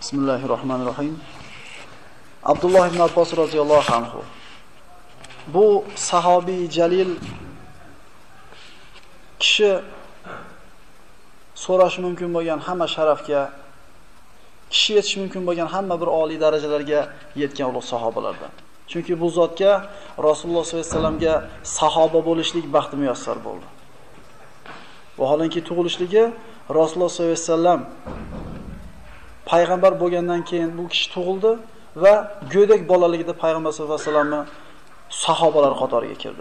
Bismillahirrahmanirrahim. Abdulloh ibn Abbos roziyallohu anhu. Bu sahobiy jalil kishi so'rashi mumkin bo'lgan hamma sharafga, kishi yetish mumkin bo'lgan hamma bir oliy darajalarga yetgan ulug' sahobalardan. Chunki bu zotga Rasululloh sollallohu alayhi vasallamga sahoba bo'lishlik baxti muyassar bo'ldi. Vaholanki tug'ilishligi Rasululloh sollallohu alayhi vasallam payg'ambar bo'lgandan keyin bu kishi tug'ildi va go'dak bolaligida payg'ambar sollallohu alayhi vasallamni sahobalar qatoriga kirdi.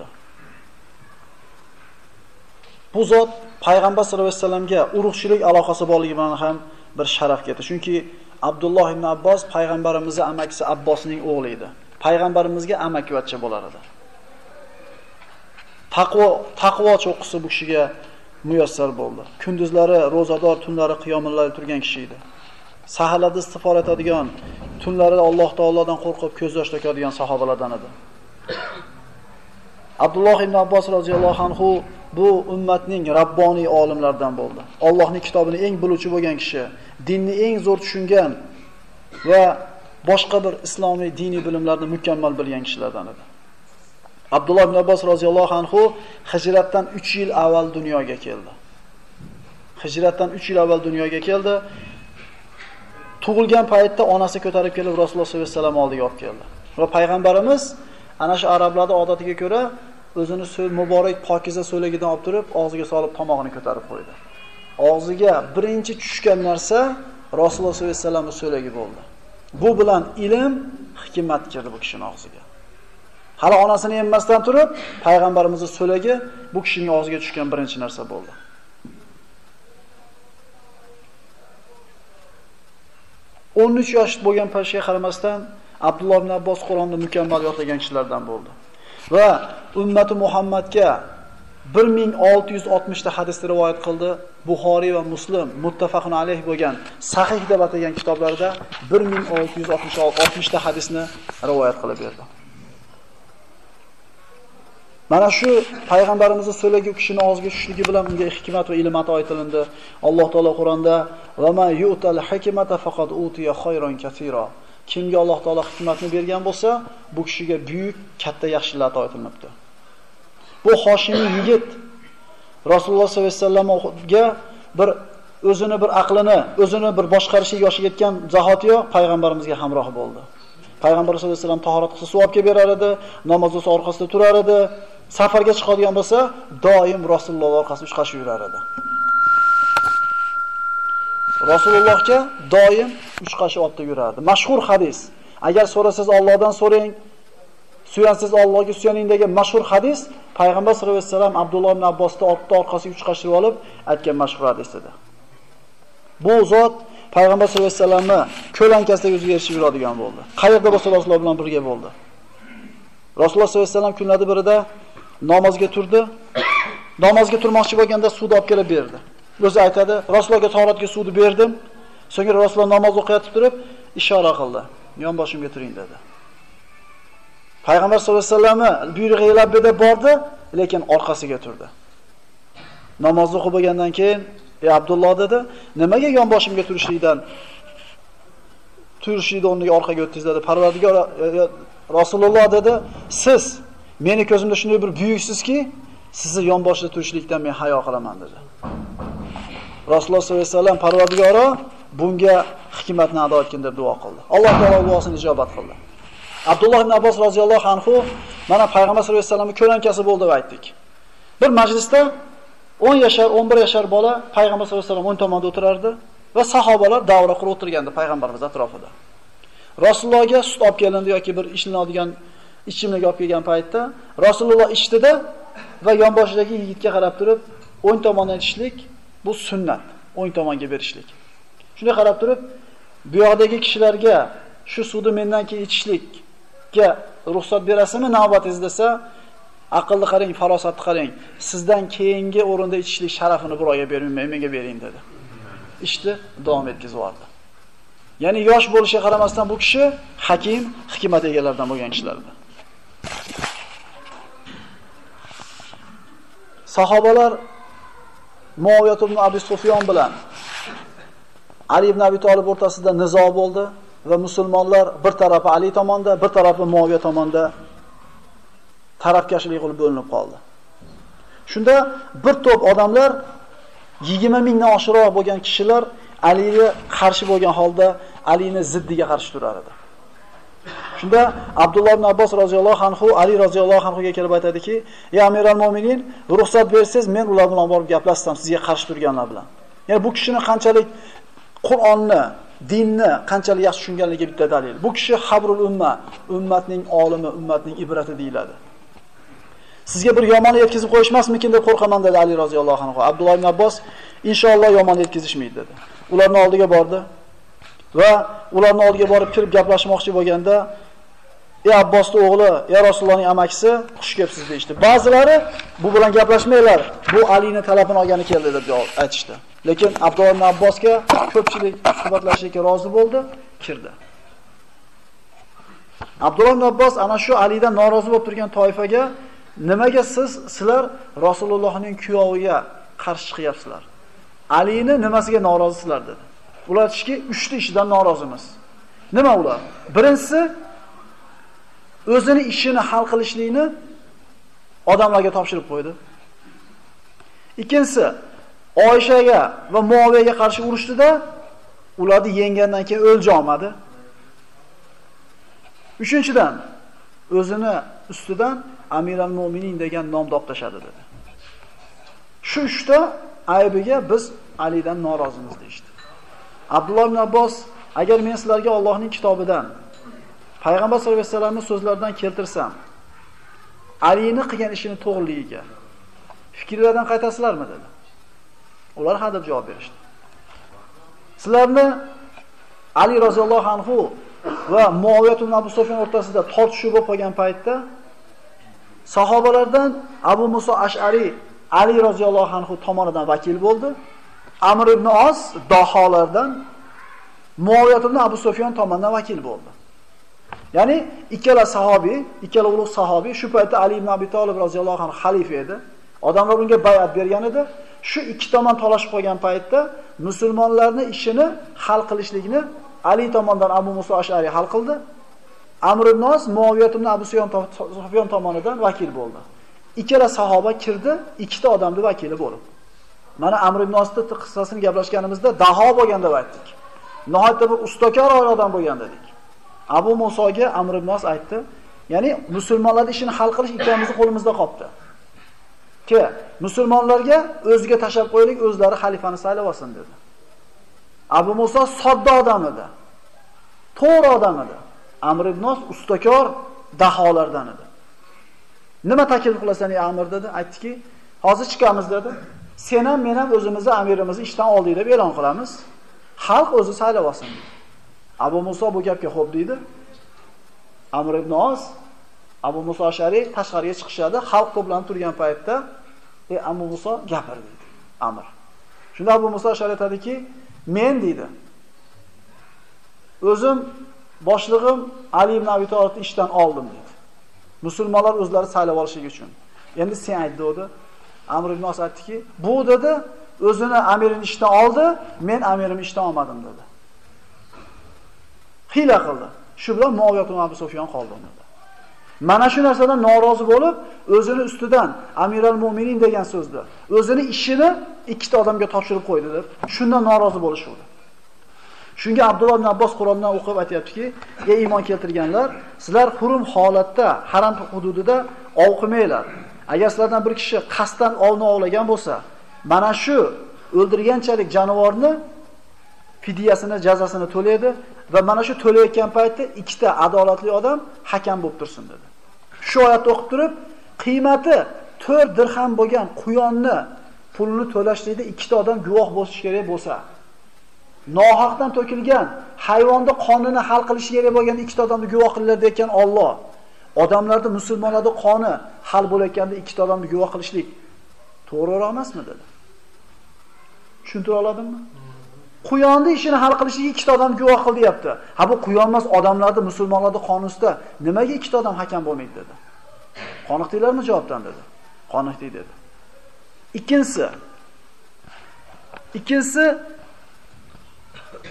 Bu zot payg'ambar sollallohu alayhi vasallamga urug'chilik aloqasi borligi bilan ham bir sharafga yetdi. Chunki Abdulloh ibn Abbos payg'ambarimizning amakisi Abbosning o'g'li edi. Payg'ambarimizga amakivachcha bo'lar edi. Taqvo cho'qqisi bu kishiga muyassar bo'ldi. Kunduzlari ro'zador, tunlari qiyomlarda turgan kishi edi. Saharlarda istig'for etadigan, tunlarida Alloh taolodan qo'rqib ko'z yosh to'kadigan sahobalardan edi. Abdulloh ibn Abbos roziyallohu anhu bu ummatning rabboniy olimlaridan bo'ldi. Allohning kitobini eng biluvchi bo'lgan kishi, dinni eng zo'r tushungan va boshqa bir islomiy diniy bilimlarni mukammal bilgan kishilardan edi. Abdulloh ibn Abbos roziyallohu anhu hijratdan 3 yil avval dunyoga keldi. Hijratdan 3 yil avval dunyoga keldi. Tug'ilgan paytda onasi ko'tarib kelib Rasululloh sollallohu alayhi vasallam oldiga olib keldi. Va payg'ambarimiz ana shu arablarning odatiga ko'ra o'zini muborak pokiza so'lagidan olib turib, og'ziga solib tomog'ini ko'tarib qo'ydi. Og'ziga birinchi tushgan narsa Rasululloh sollallohu alayhi vasallamning so'lagi bo'ldi. Bu bilan ilm, hikmat kirdi bu kishining og'ziga. Hali onasini emmasdan turib, payg'ambarimizning so'lagi bu kishining og'ziga tushgan birinchi narsa bo'ldi. On 13 yosh bo'lgan paytga qaramasdan Abdulloh ibn Abbos Qur'onni mukammal yodlagan kishilardan bo'ldi. Va ummati Muhammadga 1660 ta hadisni rivoyat qildi. Buxoriy va Muslim muttafaqun alayh bo'lgan sahih deb atagan kitoblarida 1660 ta hadisni rivoyat qilib berdi. Mana shu payg'ambarimizning so'lagi kishining og'ziga tushishligi bilan unga hikmat va ilm ato etilindi. Alloh taolo Qur'onda va ma yu'tal hikmata faqat utiya khayron katira. Kimga Alloh taolo hikmatni bergan bo'lsa, bu kishiga buyuk, katta yaxshilik ato etilmoqda. Bu Hoshimiy yigit Rasululloh sollallohu alayhi vasallamga bir o'zini bir aqlini, o'zini bir boshqarishga yoshi yetgan zahotiyo payg'ambarimizga hamroh bo'ldi. Payg'ambar sollallohu alayhi vasallam tahorat qilsa suv olib kelib berar edi, namoz o'qisa orqasida turar edi, safarga chiqadigan bo'lsa, doim Rasululloh orqasida uchqashib yurar edi. Rasulullohga doim uchqashib olib yurardi. Mashhur hadis. Agar so'rasangiz Allohdan so'rang, suyansiz Allohga suyaning degan mashhur hadis payg'ambar sollallohu alayhi vasallam Abdulloh ibn Abbosni otda orqasiga uchqashib olib aytgan mashhur hadis edi. Bu zot payg'ambar sollallohu alayhi vasallamni ko'lankasida o'ziga erishib yuradigan bo'ldi. Qayerda bo'lsa Rasululloh bilan birga bo'ldi. Rasululloh sollallohu alayhi vasallam kunlarning birida namozga turdi. Namozga turmoqchi bo'lganda suvni olib kelib berdi. O'zi aytadi, Rasulullohga tahoratga suvni berdim. So'ngra Rasululloh namoz o'qiyotib turib, ishora qildi. Yonboshimga turing dedi. Payg'ambar sollallohu alayhi vasallamni buyrug'iga labbada bordi, lekin orqasiga turdi. Namoz o'qib bo'lgandan keyin, "Ey Abdulloh" dedi, "Nimaga yonboshimga turishlikdan o'rniga orqaga o'tdingiz?" dedi. "Parvardigor Rasululloh" dedi, "Siz meni ko'zimda shunday bir buyuksizki, sizni yonboshida turishlikdan men hayo qilaman" dedi. Rasululloh sollallohu alayhi vasallam Parvardigoro bunga hikmatni ado etgan deb duo qildi. Alloh taolo duosini ijobat qildi. Abdulloh ibn Abbos roziyallohu anhu mana payg'ambar sollallohu alayhi vasallamning ko'lankasi bo'ldi deb aytdik. Bir majlisda 10 yashar, 11 yashar bola payg'ambar sollallohu alayhi vasallam o'ng tomonda o'tirardi va sahobalar davra qurib o'tirgandi payg'ambarimiz atrofida. Rasulullohga sut olib kelindi yoki bir ishlanadigan ichimlik olib kelgan paytda Rasululloh ichdida va yonboshidagi yigitga qarab turib, o'ng tomondan ichishlik bu sunnat, o'ng tomonga berishlik. Shunday qarab turib, bu yoqdagi kishilarga shu suvni mendan keyin ichishlikka ruxsat berasizmi navbatingiz desa, aqlli qarang, farosatli qarang. Sizdan keyingi o'rinda ichishlik sharafini birovga bermayman, menga bering dedi. Ishni davom etkazib yubordi. Ya'ni yosh bo'lishiga qaramasdan bu kishi hakim, hikmat egalaridan bo'lgan kishilardir. Sahobalar Muaviyat ibn Abi Sufyon bilan Ali ibn Abi Talib o'rtasida nizo bo'ldi va musulmonlar bir tarafi Ali tomonda, bir tarafi Muaviya tomonda tarafkashlik qilib bo'linib qoldi. Shunda bir to'p odamlar 20 mingdan oshiqroq bo'lgan kishilar Aliga qarshi bo'lgan holda Alini ziddiga qarshi turar edi. Shunda Abdulloh ibn Abbos roziyallohu anhu Ali roziyallohu anhuga kelib aytadiki: "Ey Amiral Mo'minin, ruxsat bersangiz, men ular bilan borib gaplashsam, sizga qarshi turganlar bilan." Ya'ni bu kishining qanchalik Qur'onni, dinni qanchalik yaxshi tushunganligiga bitta dalil. Bu kishi habrul umma, ummatning olimi, ummatning ibrati deyiladi. Sizga bir yomon yetkazib qo'yishmasmikin deb qo'rqaman dedi Ali roziyallohu anhu. Abdulloh ibn Abbos inshaalloh yomon yetkazishmaydi dedi. Ularning oldiga bordi va ularning oldiga borib kirib gaplashmoqchi bo'lganda, "Ey Abbosning o'g'li, ey Rasulullohning amakisi, xush kelibsiz" deydi. Ba'zilari bu bilan gaplashmaylar, bu Alining talabini olgani keldi deb aytishdi. Lekin Abdulloh ibn Abbosga ko'pchilik suhbatlashishga rozi bo'ldi, kirdi. Abdulloh ibn Abbos ana shu Alidan norozi bo'lib turgan toifaga: "Nimaga sizlar Rasulullohning kuyoviga qarshi chiqyapsizlar? Alini nimasiga norozisizlar?" dedi. Ular aytishki, 3 ta ishidan norozimiz. Nima ular? Birinchisi, o'zini ishini hal qilishlikni odamlarga topshirib qo'ydi. Ikkinchisi, Oyshaga va Muaviyaga qarshi urushdida ularni yenggandan keyin o'lja olmadi. Uchinchidan, o'zini ustidan Amiral Mo'minin degan nom toptashadi dedi. Shu 3 ta aybiga biz Alidan norozimiz deydi. Abdulloh ibn Abbos: "Agar men sizlarga Allohning kitobidan, payg'ambar sollallohu alayhi vasallamning so'zlaridan keltirsam, Alini qilgan ishini to'g'riligiga fikrlardan qaytasizlarmi?" dedi. Ular ha deb javob berishdi. Sizlarni Ali roziyallohu anhu va Muaviya ibn Abu Sufyon o'rtasida tortishuv bo'lib qolgan paytda sahobalardan Abu Muso Ash'ari Ali roziyallohu anhu tomonidan vakil bo'ldi. Amr ibn Os daholardan Muaviya ibn Abu Sufyon tomonidan vakil bo'ldi. Ya'ni ikkala sahobiy, ikkala ulug' sahobiy shu paytda Ali ibn Abi Talib roziyallohu anhu xalifa edi. Odamlar unga bay'at bergan edi. Shu ikki tomon talashib qolgan paytda musulmonlarning ishini hal qilishlikni Ali tomonidan Abu Muso Ash'ari hal qildi. Amr ibn Os Muaviya ibn Abu Sufyon tomonidan vakil bo'ldi. Ikkala sahoba kirdi, ikkita odamning vakili bo'lib. Mana Amr ibn Osning qissasini gaplashganimizda daho bo'lgan deb aytdik. Nihoyatda bir ustakor odam bo'lgan dedik. Abu Musoga Amr ibn Os aytdi, ya'ni musulmonlarning ishini hal qilish ikkamizni qo'limizda qoldi. Ki musulmonlarga o'ziga tashab qo'yaylik, o'zlari xalifani saylab olsin dedi. Abu Muso sodda odam edi. To'g'ri odam edi. Amr ibn Os ustakor daholardan edi. Nima taklif qilasan ey Amr dedi. Aytdiki, hozir chiqamiz dedi. Sen ham men ham o'zimizni amirimizni ishdan oldik deb e'lon qilamiz. Xalq o'zi saylab olsin. Abu Muso bu gapga xo'p deydi. Amr ibn Os, Abu Muso Ash'ari tashqariga chiqishadi. Xalq to'planib turgan paytda Abu Muso gapir deydi. Amr. Shunda Abu Muso Ash'ari aytadiki, men deydi. O'zim boshlig'im Ali ibn Abi Talibni ishdan oldim deydi. Musulmonlar o'zlari saylab olishligi uchun. Endi sen ayt dedi. Amr ibn Os aytdiki, bu dedi, o'zini amirini ishdan oldi, men amirimni ishdan olmadim dedi. Hiyla qildi. Shu bilan Muaviya ibn Abu Sufyon qoldi dedi. Mana shu narsadan norozi bo'lib, o'zini ustidan Amiral Mo'minin degan so'zni, o'zini ishini ikkita odamga topshirib qo'ydi deb, shundan norozi bo'lishdi. Shunga Abdulloh ibn Abbos Qur'ondan o'qib aytayaptiki, ey iymon keltirganlar, sizlar hurum holatda, haram hududida ov qilmanglar. Agar sizlardan bir kishi qasddan ovni ovlagan bo'lsa, mana shu o'ldirganchalik jonivorni fidyasini, jazosini to'laydi va mana shu to'layotgan paytda ikkita adolatli odam hakam bo'lib tursin dedi. Shu oyatni o'qib turib, qiymati 4 dirham bo'lgan quyonni pulini to'lashlikda ikkita odam guvoh bo'lishi kerak bo'lsa, nohaqdan to'kilgan hayvonda qonini hal qilish kerak bo'lgan ikkita odamni guvoh qilinglar degan Alloh, odamlarning musulmonlarning qoni hal bo'layotganda ikkita odamni guvoh qilishlik to'g'riroq emasmi dedi. Tushuntira oladimmi? Quyonni ishini hal qilishga ikkita odam guvoh qil deyapti. Ha bu quyon emas, odamlarning musulmonlarning qoni ustida nimaga ikkita odam hakam bo'lmaydi dedi. Qoniqdinglarmi javobdan dedi. Qoniqdik dedi. Ikkinchisi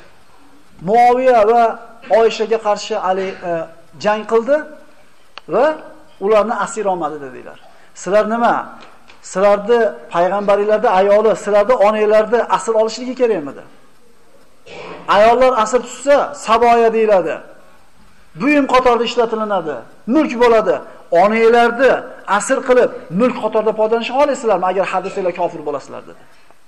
Muaviya va Oyshaga qarshi Ali jang qildi va ularni asir olmadi dedilar. Sizlar nima? Sizlarni payg'ambaringizlarda ayoli, sizlarni onangizlarni asir olishligi kerakmidi? Ayollar asir tutsa, saboya deyiladi. Buyum qatorida ishlatilinadi, mulk bo'ladi. Onangizlarni asir qilib, mulk qatorida foydalanisha olasizlarmi agar hadislar kofir bo'lasizlar dedi.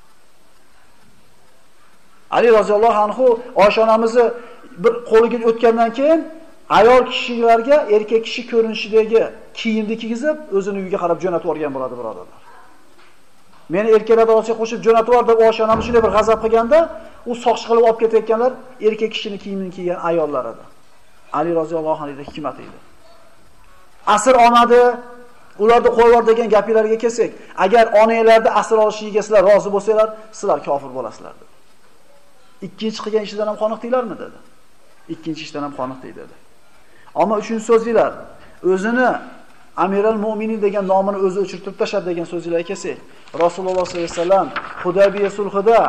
Ali roziyallohu anhu Oysha onamizni bir qo'liga o'tgandan keyin ayol kishilarga erkak kishi ko'rinishidagi kiyimni kiygizib, o'zini uyiga qarab jo'natib yuborgan bo'ladi, birodarlar. Meni erkaklar orasiga qo'shib jo'natib yubor deb Oysha onamiz shunday bir g'azab qilganda, u soqchi qilib olib ketayotganlar erkak kishining kiyimini kiygan ayollar edi. Ali roziyallohu anhuning hikmati edi. Asir olmadi, ularni qo'yib yubor degan gaplarga kelsak, agar onanglarni asir olishiga sizlar rozi bo'lsanglar, sizlar kofir bo'lasizlar dedi. Ikkinchi qilgan ishidan ham qoniqdinglarmi dedi. Ikkinchi ishdan ham qoniqdik dedi. Ammo uchinchi so'zinglar, o'zini Amiral Mu'minin degan nomini o'zi o'chirtirib tashab degan so'zlarga kelsak, Rasululloh sollallohu alayhi vasallam Hudaybiya sulhida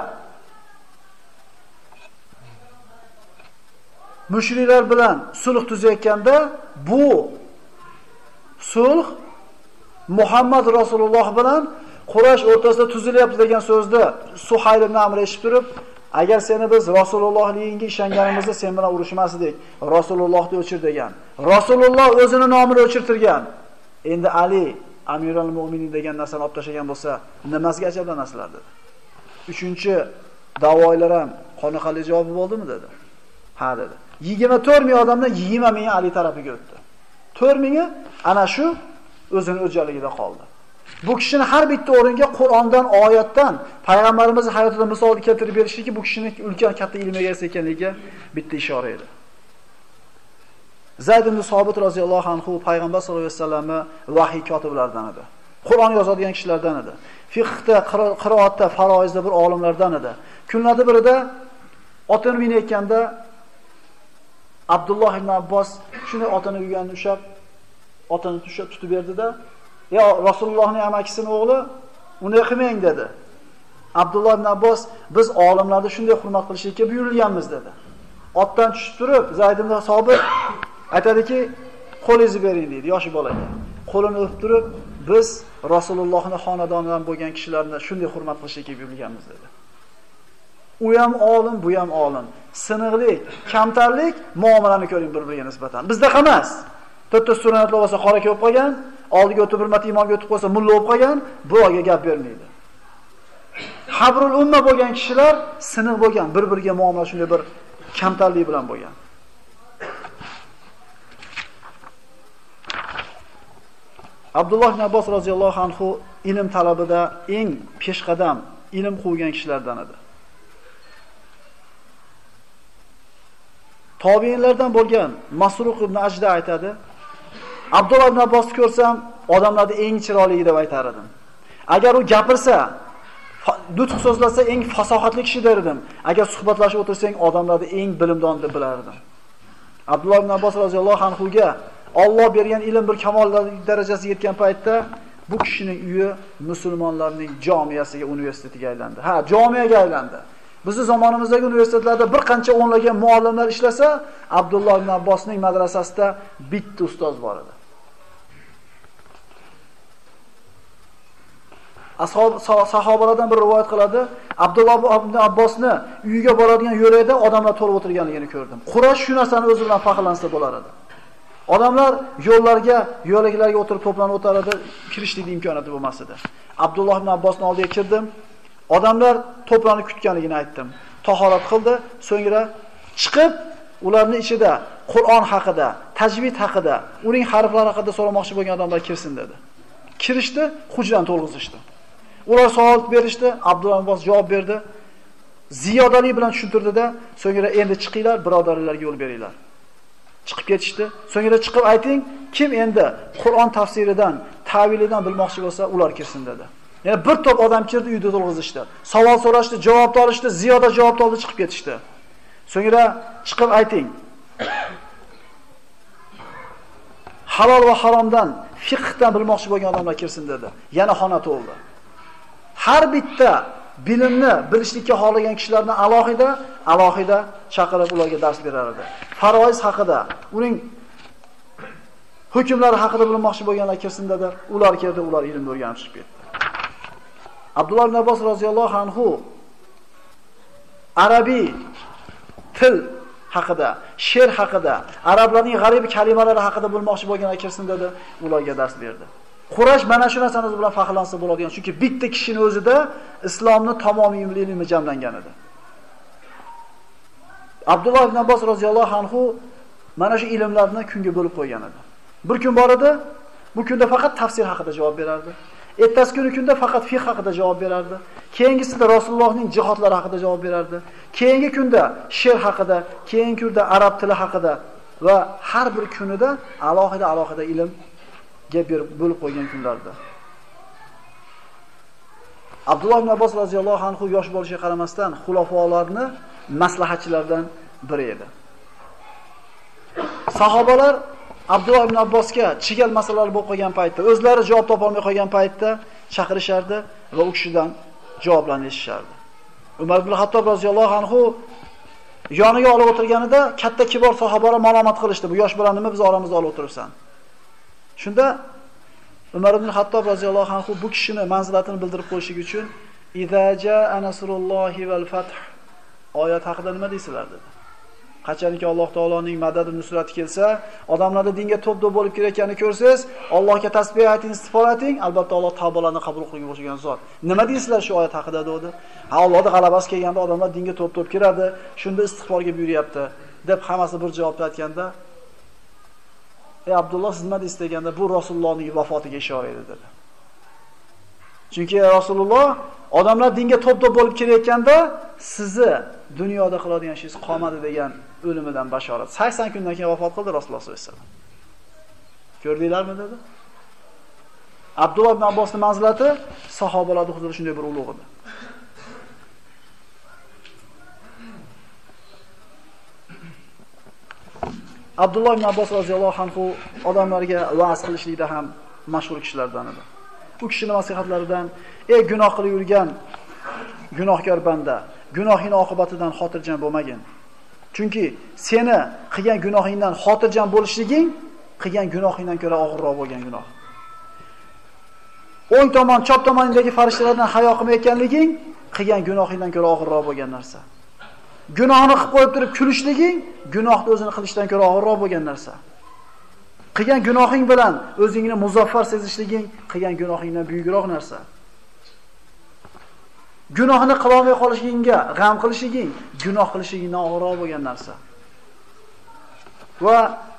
mushriklar bilan sulh tuzayotganda bu sulh Muhammad Rasululloh bilan Quraysh o'rtasida tuzilyapti degan so'zni Suhayl ibn Amr eshitib turib, agar seni biz Rasulullohligingga ishonganimizda sen bilan urushmasdik, Rasulullohni o'chir degan. Rasululloh o'zini nomini o'chirtirgan. Endi Ali Amirul Mu'minin degan narsani olib tashlagan bo'lsa, nimasiga ajablanasizlar dedi. Uchinchi da'voylar ham qoniqarli javobi bo'ldimi dedi. Ha dedi. 24 ming odamdan 20 ming Ali tarafiga o'tdi. 4 mingi ana shu o'zini o'jaligida qoldi. Bu kishini har bitta o'ringa Qur'ondan, oyatdan, payg'ambarimizning hayotida misol keltirib berishligi bu kishining ulkan katta ilmiga ega ekanligiga bitta ishora edi. Zayd ibn Sobit roziyallohu anhu payg'ambar sollallohu alayhi vasallamni vahiy kotiblaridan edi. Qur'on yozadigan kishilardan edi. Fiqhda, qiroatda, faroizda bir olimlardan edi. Kunlarda birida otini minayotganda Abdulloh ibn Abbos shunday otini yuganini ushab, otini tutib berdi-da, "Ya Rasulullohning amakisining o'g'li, unday qilmang" dedi. Abdulloh ibn Abbos, "Biz olimlarni shunday hurmat qilishga buyurilganmiz" dedi. Otdan tushib turib, Zayd ibn Sobit aytadiki, "Qo'lingizni bering" dedi yoshi bolaga. Qo'lini o'pib turib, "Biz Rasulullohning xonadonidan bo'lgan kishilarni shunday hurmat qilishga buyurilganmiz" dedi. U ham olim, bu ham olim. Siniqlik, kamtarlik muomalani ko'ring bir-biriga nisbatan. Bizda emas. To'rtta sunnatlar bo'lsa qora ko'p qolgan, oldiga o'tib bir marta imomga o'tib qo'ysa mulla bo'lib qolgan, birovga gap bermaydi. Habrul umma bo'lgan kishilar siniq bo'lgan, bir-biriga muomala shunday bir kamtarlik bilan bo'lgan. Abdulloh ibn Abbos roziyallohu anhu ilm talabida eng peshqadam, ilm quvgan kishilardan edi. Tobiinlardan bo'lgan Masruq ibn Ajda aytadi: Abdulloh ibn Abbosni ko'rsam, odamlarning eng chiroyli deb aytar edim. Agar u gapirsa, nutq so'zlasa eng fasohatli kishi der edim. Agar suhbatlashib o'tirsang, odamlarning eng bilimdon deb bilar edim. Abdulloh ibn Abbos roziyallohu anhuga Alloh bergan ilm bir kamol darajasiga yetgan paytda bu kishining uyi musulmonlarning jomiyasiga, universitetiga aylandi. Ha, jomiyaga aylandi. Bizning zamonimizdagi universitetlarda bir qancha o'nlagan muallimlar ishlasa, Abdulloh ibn Abbosning madrasasida bitta ustoz bor edi. Sahobalardan bir rivoyat qiladi, Abdulloh ibn Abbosni uyiga boradigan yo'lda odamlar to'lib o'tirganligini ko'rdim. Quraysh shu narsani o'zi bilan faxrlansa bo'lar edi. Odamlar yo'llarga, yo'laklarga o'tirib to'planib o'tar edi, kirishlik imkoniyati bo'lmas edi. Abdulloh ibn Abbosning oldiga kirdim. Odamlar to'planib kutganligini aytdim. Tahorat qildi, so'ngra chiqib ularning ichida Qur'on haqida, tajvid haqida, uning harflari haqida so'ramoqchi bo'lgan odamlar kirsin dedi. Kirishdi, hujrani to'lg'izishdi. Ular savol berishdi, Abdulloh ibn Abbos javob berdi. Ziyodalik bilan tushuntirdi-da, so'ngra endi chiqinglar, birodarlarga yo'l beringlar. Chiqib ketishdi. So'ngra chiqib ayting, kim endi Qur'on tafsiridan, ta'vilidan bilmoqchi bo'lsa, ular kirsin dedi. Ya'ni bir to'p odam kirdi, uyda to'lg'izishdi. Savol so'rashdi, javob olishdi, ziyoda javob oldi, chiqib ketishdi. So'ngra chiqib ayting. Halol va haromdan, fiqhdan bilmoqchi bo'lgan odamlar kirsin dedi. Yana xona to'ldi. Har bitta bilimni bilishlikka xohlagan kishilarni alohida chaqirib ularga dars berar edi. Faroiz haqida, uning hukmlari haqida bilmoqchi bo'lganlar kirsin dedi. Ular keldi, ular ilmni o'rganib chiqib ketdi. Abdulloh ibn Abbos roziyallohu anhu arabiy til haqida, she'r haqida, arablarning g'arib kalimalari haqida bilmoqchi bo'lganlar kirsin dedi. Ularga dars berdi. Quraysh mana shu narsani bilan faxrlansa bo'ladigan, chunki bitta kishining o'zida islomni tamomiy ilmi jamlangan edi. Abdulloh ibn Abbos roziyallohu anhu mana shu ilmlarni kunga bo'lib qo'ygan edi. Bir kun bor edi, bu kunda faqat tafsir haqida javob berardi. Ertasi kunda faqat fiqh haqida javob berardi. Keyingisida Rasulullohning jihodlari haqida javob berardi. Keyingi kunda she'r haqida, keyingi kunda arab tili haqida va har bir kunida alohida ilmga bo'lib qo'ygan kunlarda. Abdulloh ibn Abbos roziyallohu anhu yosh bo'lishiga qaramasdan xulafolarni maslahatchilardan biri edi. Sahobalar Abdulloh ibn Abbosga chigal masalalar bo'lib qolgan paytda, o'zlari javob topa olmay qolgan paytda chaqirishardi va u kishidan javoblarni eshitardi. Umar ibn Hattob roziyallohu anhu yoniga olib o'tirganida katta kibor sahobalar malomat qilishdi. Bu yosh bola nima biz oramizda olib o'tiribsan? Shunda Umar ibn Hattob roziyallohu anhu bu kishini manzilatini bildirib qo'yish uchun "Iza jaa nasrullohi val fath" oyat haqida nima deysizlar dedi. Qachonki Alloh taoloning madadi nusrati kelsa, odamlarda dinga to'p-to'p bo'lib kelayotganini ko'rsangiz, Allohga tasbih ayting, istig'for ayting, albatta Alloh tavbalarni qabul qilgan bo'lgan zot. Nima deysizlar shu oyat haqida dedi? Ha, Allohning g'alabasi kelganda odamlar dinga to'p-to'p kiradi, shunda istig'forga buyuryapti, deb hammasi bir javob aytganda, "Ey Abdulloh, siz nima deysiz?" deganda, "Bu Rasulullohning vafotiga ishora edi" dedi. Chunki Rasululloh odamlar dinga to'p-to'p bo'lib kelayotganda, sizni dunyoda qiladigan ishingiz qolmadi degan o'limidan bashorat. 80 kundan keyin vafot qildi Rasululloh sollallohu alayhi vasallam. Ko'rdinglarmi dedi? Abdulloh ibn Abbosning manzilati sahobalarning huzurida shunday bir ulug' edi. Abdulloh ibn Abbos roziyallohu anhu odamlarga va'z qilishlikda ham mashhur kishilardan edi. Bu kishining nasihatlaridan: "Ey gunoh qilib yurgan gunohkor banda, gunohing oqibatidan xotirjam bo'lmagin. Chunki seni qilgan gunohingdan xotirjam bo'lishliging qilgan gunohingdan ko'ra og'irroq bo'lgan gunoh. O'ng tomon, chap tomoningdagi farishtalardan hayo qilmayotganliging qilgan gunohingdan ko'ra og'irroq bo'lgan narsa. Gunohni qilib qo'yib turib kulishliging gunohni o'zini qilishdan ko'ra og'irroq bo'lgan narsa. Qilgan gunohing bilan o'zingni muzaffar sezishliging qilgan gunohingdan buyukroq narsa. Gunohni qila olmay qolishingga g'am qilishliging gunoh qilishligingdan og'irroq bo'lgan narsa. Va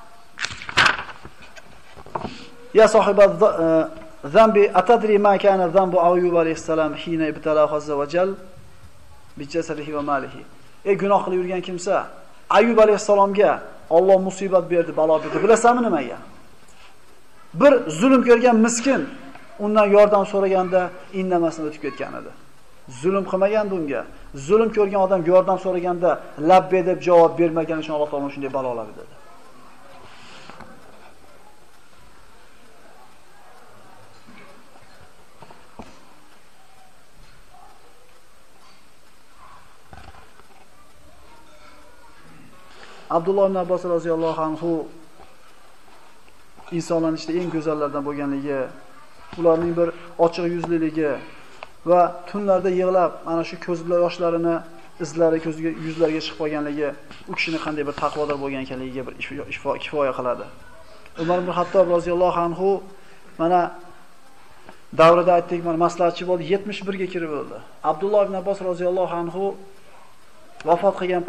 ya sohiba zambi atadri ma kana zambu Ayyub alayhisalom hina ibtalahu azza va jal bi jasadihi va malihi. Ey gunoh qilib yurgan kimsa, Ayyub alayhisalomga Alloh musibat berdi, balo berdi. Bilasanmi nimaga? Bir zulm ko'rgan miskin undan yordam so'raganda indamasdan o'tib ketgan edi. Zulm qilmagan bunga. Zulm ko'rgan odam yordam so'raganda labbe deb javob bermagani uchun Alloh taolo shunday baloladi dedi. Abdulloh ibn Abbos roziyallohu anhu insonlarning ichida eng go'zallardan bo'lganligi, ularning bir ochiq yuzliligi va tunlarda yig'lab mana shu ko'zlar yoshlarini izlari yuzlariga chiqib qolganligi u kishining qanday bir taqvodor bo'lgan ekanligiga bir kifoya qiladi. Umar ibn Hattob roziyallohu anhu mana davrida aytdik, mana maslahatchi bo'ldi, 71 ga kirib o'ldi. Abdulloh ibn Abbos roziyallohu anhu vafot qilgan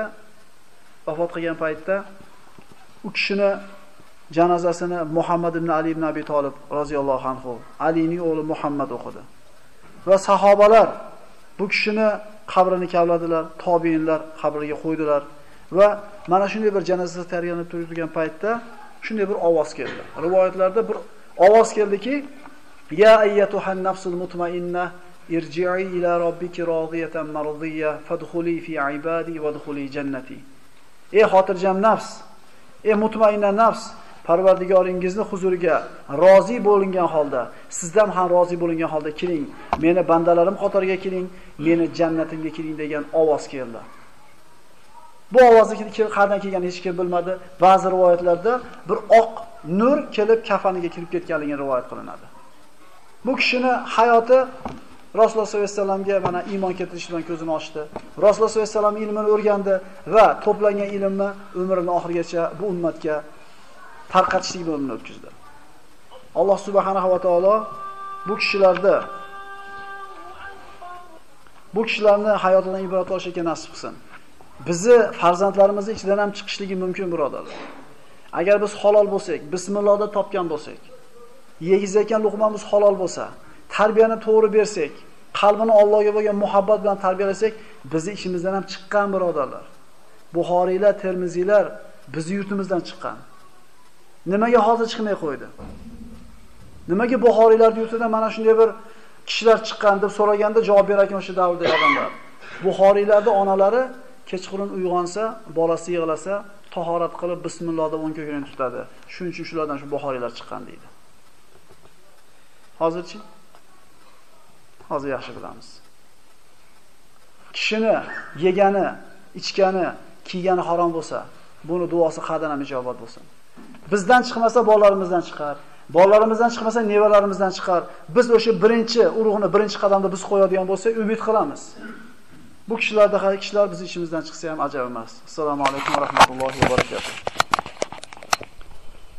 paytda u kishini janozasini Muhammad ibn Ali ibn Abi Talib roziyallohu anhu, Alining o'g'li Muhammad o'qidi. Va sahobalar bu kishini qabrini kavladilar, tobiinlar qabriga qo'ydilar va mana shunday bir janozasi tayyorlanib turgan paytda shunday bir ovoz keldi. Rivoyatlarda bir ovoz keldiki: "Ya ayyatuhan nafsul mutmainna irji'i ila robbiki radiyatan mardiyya fadkhuli fi ibadi wadkhuli jannati." Ey xotirjam nafs, ey mutmainna nafs, Parvardigoringizni huzuriga rozi bo'lingan holda, sizdan ham rozi bo'lingan holda keling, meni bandalarim qatoriga keling, meni jannatimga keling degan ovoz keldi. Bu ovozni qayerdan kelganini hech kim bilmadi. Ba'zi rivoyatlarda bir oq nur kelib kafaniga kirib ketganligi rivoyat qilinadi. Bu kishini hayoti Rasululloh sollallohu alayhi vasallamga mana iymon keltirish bilan ko'zini ochdi. Rasululloh sollallohu alayhi vasallam ilmini o'rgandi va to'plangan ilmni umrining oxirigacha bu ummatga tarqatishlik bilan o'tkazdi. Alloh subhanahu va taolo bu kishilarni hayotidan ibrat olishga nasib qilsin. Bizni farzandlarimizni ichidan ham chiqishligi mumkin, birodarlar. Agar biz halol bo'lsak, bismillohda topgan bo'lsak, yeyizayotgan luqmamiz halol bo'lsa, tarbiyani to'g'ri bersak, qalbini Allohga bo'lgan muhabbat bilan tarbiyalasak, bizni ishimizdan ham chiqqan, birodarlar. Buxoriylar, Termiziylar bizni yurtimizdan chiqqan. Nimaga hozir chiqmay qo'ydi? Nimaga Buxoriylarning yurtidan mana shunday bir kishilar chiqqan deb so'raganda javob berarkan o'sha davrdagi odamlar. Buxoriylarning onalari kechqurun uyg'onsa, bolasi yig'lasa, tahorat qilib bismillohda o'ng ko'krini tutadi. Shuning uchun shulardan shu Buxoriylar chiqqan deydi. Hozirchi? Hozir yaxshi bilamiz. Kishini yegani, ichgani, kiygani harom bo'lsa, buni duosi qadam ham ijobat bo'lsin. Bizdan chiqmasa bolalarimizdan chiqar. Bolalarimizdan chiqmasa nevalarimizdan chiqar. Biz o'sha birinchi urug'ni birinchi qadamda biz qo'yadigan bo'lsak, umid qilamiz. Bu kishilar bizni ishimizdan chiqsa ham ajab emas. Assalomu alaykum va rahmatullohi va barakatuh.